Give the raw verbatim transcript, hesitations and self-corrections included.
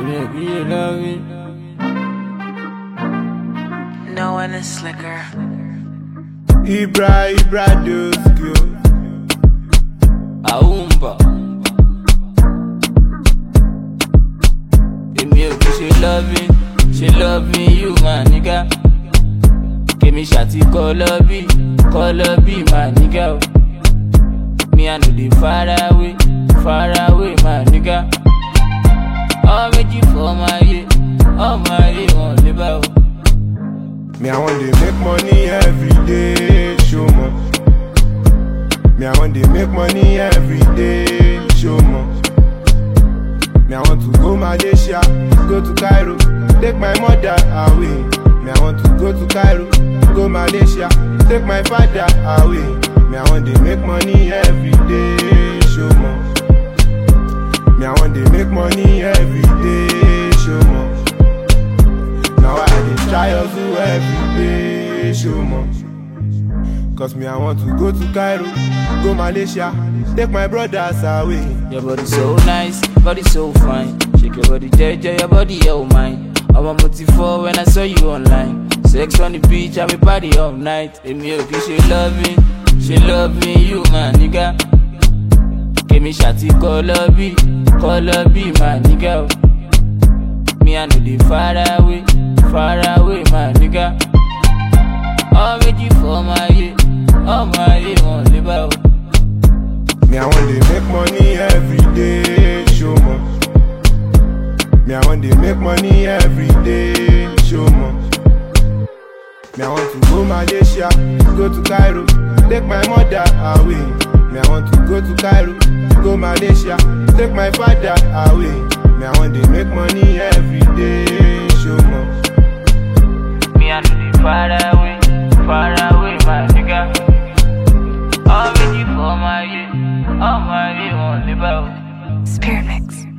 you love it. No one is slicker. Ibra, Ibra, Doskio. Aumba. Give me a she loving, she loving you, my nigga. Give me shawty, call up, call up, my nigga. Me I know the far away, far away, my nigga. All make you for my year, all my year won't live out. Me I want to make money every day, show more. Me I want to make money every day, show more. Me I want to go Malaysia, go to Cairo, take my mother away. Me I want to go to Cairo, go Malaysia, take my father away. Me I want to make money every day, show more. Me I want to make money every day, show more. Now I dey try hustle every day, show more. Cause me I want to go to Cairo, go Malaysia, take my brothers away. Your body so nice, body so fine. Shake your body, J J, your body, your mind. I want motivate when I saw you online. Sex on the beach, I be party all night. And me okay, she loving, she loving you, my nigga. Give me shawty, call up, call up, my nigga. Me I know the far away, far away, my nigga. All make you for my year, all my year won't live out. Me I want to make money every day, show more. Me I want to make money every day, show more. Me I want to go Malaysia, go to Cairo, take my mother away. Me I want to go to Cairo, go Malaysia, take my father away. Me I want to make money every day, show more. Me I know the far away, far away, my nigga. All make you for my year, all my year won't live out. Spirit Mix.